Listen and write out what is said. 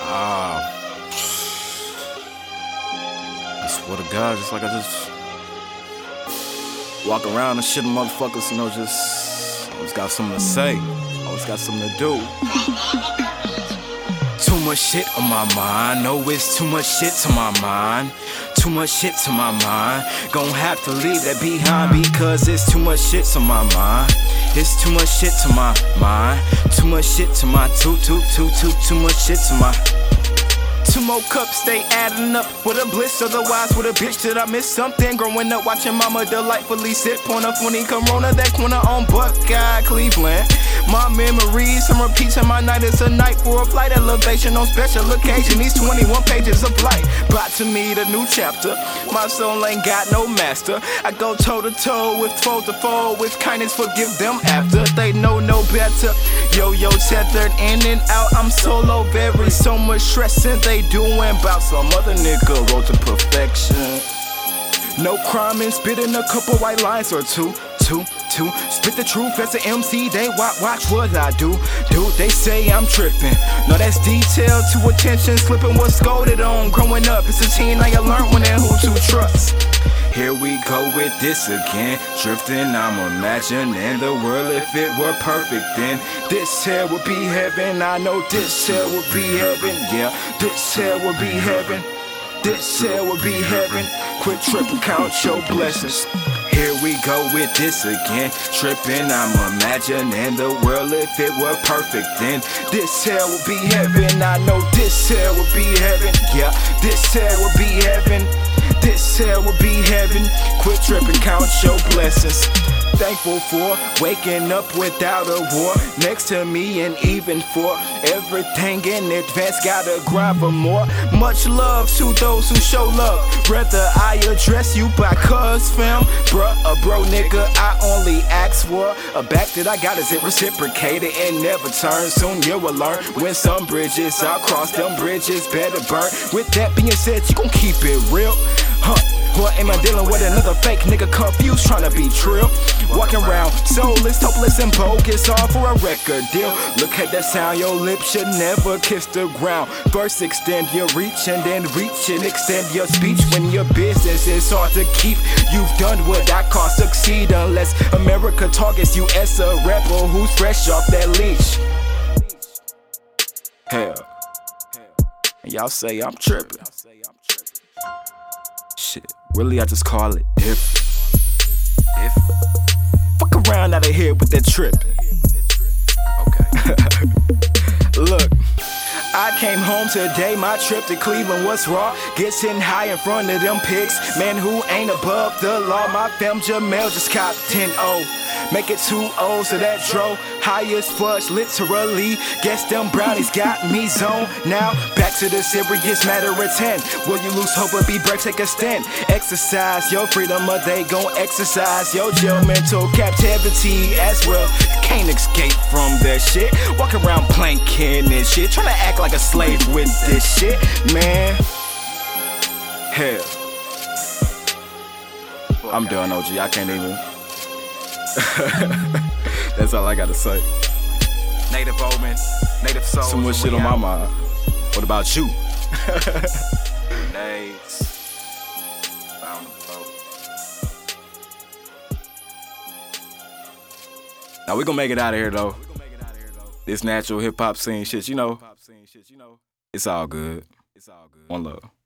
I swear to God, just like I just walk around and shit, motherfuckers, just always got something to say, always got something to do. Too much shit on my mind, no, it's too much shit to my mind. Too much shit to my mind. Gon' have to leave that behind because it's too much shit to my mind. It's too much shit to my mind. Too much shit to my too much shit to my. Two more cups, they adding up with a bliss. Otherwise, with a bitch, did I miss something? Growing up, watching mama delightfully sip on a funny Corona. That corner on Buckeye, Cleveland. My memories, I'm repeating my night is a night for a flight elevation on special occasion. These 21 pages of light, about to meet a new chapter. My soul ain't got no master. I go toe to toe with foe to foe, with kindness forgive them after they know no better. Yo, tethered in and out, I'm solo, very so much stressing. They doing about some other nigga road to perfection. No crime in spitting a couple white lines or two. Spit the truth as an MC, they watch what I do. Dude, they say I'm tripping. No, that's detail to attention, slipping was scolded on. Growing up, it's a teen, now you learn when and who to trust. Here we go with this again. Drifting, I'm imagining the world if it were perfect then. This here would be heaven, I know this here would be heaven. Yeah, this here would be heaven. This here would be heaven. Quit tripping, count your blessings. Here we go with this again. Tripping, I'm imagining the world if it were perfect then. This here would be heaven, I know this here would be heaven. Yeah, this here would be heaven. This here would be heaven. Quit tripping, count your blessings. Thankful for waking up without a war next to me, and even for everything in advance, gotta grind for more. Much love to those who show love. Rather I address you by cuz fam. Bruh, a bro nigga, I only ask for a back that I got. Is it reciprocated and never turn? Soon you will learn when some bridges are crossed, them bridges better burn. With that being said, you gon' keep it real, huh? Or am I dealing with another fake nigga confused, trying to be trill? Walking around soulless, hopeless, and bogus, all for a record deal. Look at that sound, your lips should never kiss the ground. First extend your reach and then reach and extend your speech. When your business is hard to keep, you've done what I call succeed. Unless America targets you as a rebel who's fresh off that leash. Hell, and y'all say I'm tripping. Shit, really I just call it different. Fuck around out of here with that tripping. Okay. Look, I came home today, my trip to Cleveland was raw. Gets hitting high in front of them pigs. Man who ain't above the law. My fam Jamel just copped 10-0. Make it 2-0, so that dro high as fudge, literally. Guess them brownies got me zoned. Now back to the serious matter at 10. Will you lose hope or be brave? Take a stand. Exercise your freedom, or they gon' exercise your jail mental captivity as well. Can't escape from that shit. Walk around planking and shit, trying to act like a slave with this shit, man. Hell, I'm done, OG. I can't even. That's all I gotta say. Native Omen, native soul. Too much shit on my mind. What about you? Nades. Found the boat. Now we gonna make it out of here though. This natural hip hop scene shit, It's all good. One love.